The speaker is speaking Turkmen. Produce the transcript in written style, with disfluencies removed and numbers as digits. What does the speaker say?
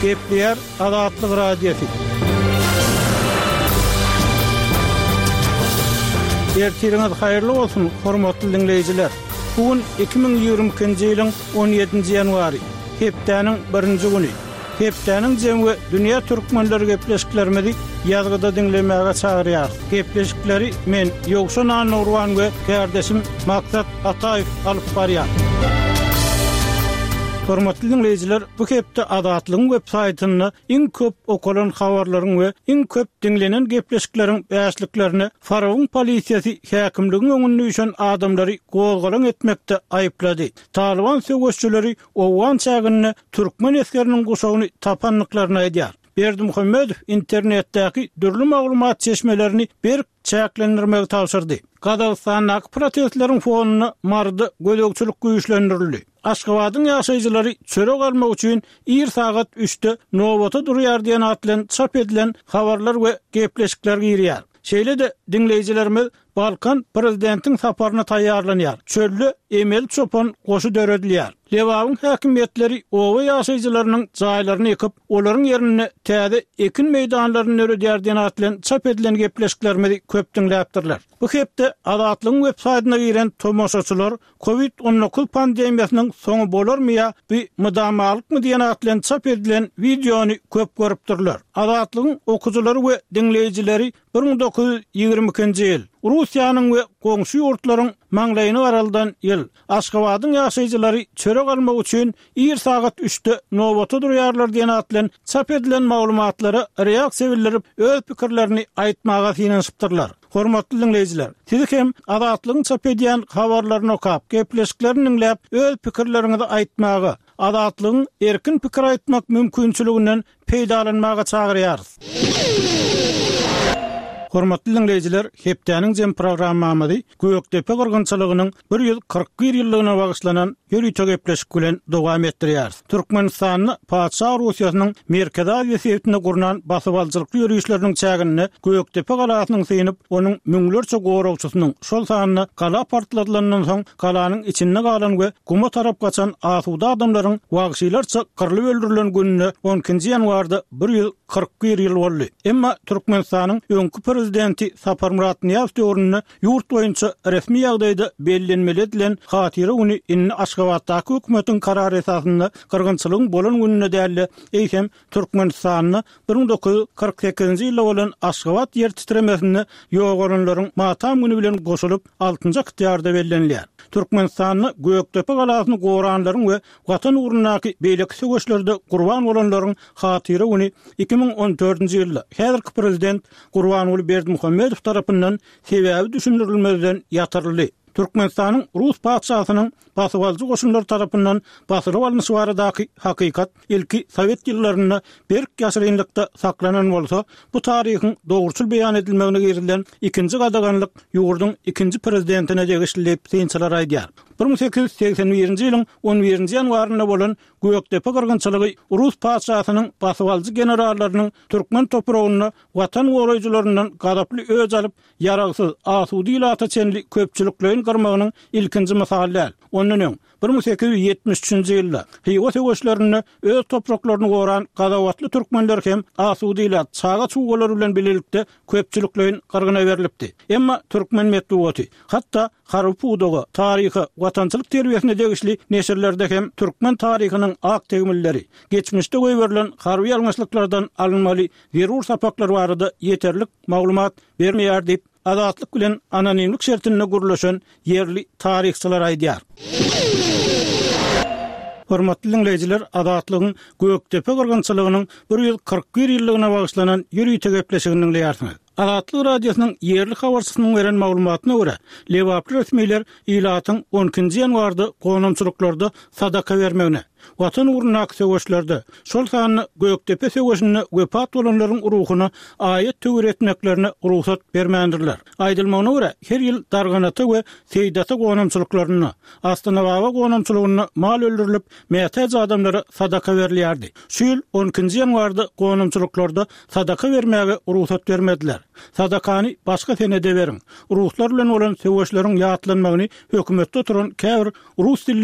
Gepleyer Azatlyk Radiosu. Ertiriňiz haýyrly bolsun, hormatly dinleýijiler. Bugün 2022-nji ýylyň 17-nji ýanwary, hepdeniň 1-nji güni. Hepdeniň jemgy dünýä türkmenleri gepleşiklerimizi ýazgyda dinlemäge çagyrýar. Gepleşikleri men Ýogşan Nurwan we kardeşim Maksat Ataýew alyp barýar. Hormatly dinleýijiler, bu hepde Azatlygyň web saýtyny iň köp okulan habarlaryň we iň köp dinlenen gepleşikleriň bäşliklerini Faraon polisiýasy häkimligiň öňünde düşen adamlary gowgalan etmekde aýyplady. Taliban söwüşçüleri owan çagyny türkmen eskeriniň guşagyny tapanlyklaryna edýär. Berdimuhammedow internetdäki dürli maglumat çeşmelerini bir çäklendirmegi tapşyrdy. Gazagystanyň protestleriň fonuny mardy gödökçülük güýçlendirildi. Aşgabatyň ýaşaýjylary çörek almak üçin 1 saat 3-de nowata durýar diýen atlan çap edilen habarlar we gepleşikler girýär. Şeýle de dinleýijilerimiz Balkan prezidentiň saparyna taýýarlanýar. Çöllü Emel Çopan goşu döredilýär. Lewagyň häkimetleri owa ýaşaýjylarynyň jaýlaryny ýykyp, olaryň ýerine täze ekin meýdanlaryny öredýär diýen atlan çap edilen gepleşiklerimizi köp dinläpdirler. Bu hepde Azatlygyň web saýtyna giren tomoşaçylar COVID-19 pandemiýasynyň soňy bolarmy ýa bir mydamalykmy diýen atlan çap edilen videony köp görüpdirler. Azatlygyň okujylary we dinleýijileri 1922-nji ýyl Russiýanyň we goňşy ýurtlaryň maňlaýyny garaldan ýyl Aşgabatyň ýaşaýjylary çörek almak üçin 1 saat 3-de nowata durýarlar diýen atlan çap edilen maglumatlary reaksiýa bildirip öz pikirlerini aýtmaga finansypdyrlar. Hormatly dinleýijiler, siz hem Azatlygyň çap edýän habarlaryny okap, gepleşiklerini dinläp öz pikirleriňizi aýtmaga, Azatlygyň erkin pikir aýtmak mümkinçiliginden peýdalanmaga çagyrýarys. Hormatly dinleýijiler, hepdeniň jem programmamyzy Gökdepe gyrgynçylygynyň 141 ýyllygyna bagyşlanan ýörüýte gepleşik bilen dowam etdirýär. Türkmenistanyň Paça Russiýasynyň Merkezi Aziýa sewtine gurnan basyp alçylykly ýörüýüşleriniň çägini Gökdepe galasynyň synyp, onuň müňlerçe gowrawçysynyň şol sanyny gala partladylandan soň galanyň içinde galan we guma tarap gaçan asuda adamlaryň wagşylarça kyrlyp öldürilen gününe 10-nji ýanwarda 141 ýyl boldy. Emma Türkmenistanyň öňkü prezidenti Sapar Murat Niýazow döwründe ýurt boýunça resmi ýagdaýda bellenmeli edilen hatyra güni inni Aşgabatdaky hökümetiň karary esasynda gyrgynçylygyň bolan gününe däli eýsem Türkmenistanyň 1948-nji ýylda bolan Aşgabat ýer titremesini ýogaranlaryň matam güni bilen goşulyp 6-njy ýarda bellenilýär. Türkmenistanyň Gökdepe galasyny goranlaryň we watan uğrundaky beýleki söwüşlerde gurban bolanlaryň hatyra güni 2014-nji ýylda häzirki prezident Gurbanuly Berdimuhammedow tarapyndan sebäbi düşündirilmeden ýatyryldy. Türkmenistanyň Rus padşahynyň basywalyjy goşunlar tarapyndan basyryp alynýy baradaky hakykat ilki Sowet ýyllaryna berk ýaşyrynlykda saklanan bolsa, bu taryhyň dogruçul beýan edilmegine gerilen ikinji gadaganlyk ýurduň ikinji prezidentine degişli synçylar aýdýar. 1881-nji ýylyň 11-nji ýanwaryna bolan Gökdepe gyrgynçylygy Rus padşahynyň basywalyjy generallarynyň türkmen topragyna watan goraýjylaryndan gadaply öz alyp ýaragsyz asudy ýylata çenli köpçüliklerin gyrmagynyň ilkinji misaly. Ondan öň 1873-nji ýylda Hiwa söwüşlerini öz topraklaryny goran gadawatly türkmenler hem asudy ýylat çaga çuwgalary bilen bilelikde köpçüliklerin gyrgyna berilipdi. Emma türkmen medeniýeti hatda Harupudoga taryhy watançylyk terbiýesine degişli neşirlerde hem türkmen taryhynyň ak tegmilleri, geçmişde goýberilen harby ýalňyşlyklardan alınmaly zerur sapaklar barada ýeterlik maglumat bermeýär diýip Azatlyk bilen anonimlik şertine gurulşan yerli taryhçylar aýdýar. Hormatly dinleýijiler, Azatlygyň Gökdepe gyrgynçylygynyň 141 ýyllygyna bagyşlanan ýörüýte gepleşigini dinleýärsiňiz. Azatlyk radiosynyň yerli habarçysynyň beren maglumatyna görä, Lewaply resmiler ýylatyň 10-nji ýanwarda gonamçylyklarda sadaka bermegine, watan uğrundaky söwüşlerde şol sanyny Gökdepe söwüşine wepat bolanlaryň ruhyna aýat töweretmeklerine ruhsat bermändirler. Aýdylmagyna görä, her ýyl darganaty we seýdata gonamçylyklaryna, Astanabaga gonamçylygyna mal öldürilip, mätäj adamlara sadaka berilýärdi. Şu ýyl 10-nji ýanwarda gonamçylyklarda sadaka bermäge ruhsat bermediler. Sadakany başga senede beriň. Ruslar bilen olan söwüşleriň ýatlanmagyny hökümetde oturan käbir Rus